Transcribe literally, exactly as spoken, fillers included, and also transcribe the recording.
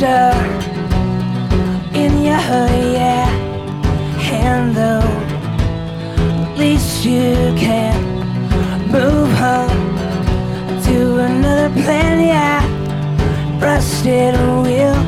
stuck in your hood, yeah. And though at least you can move on to another plan, yeah. Rusted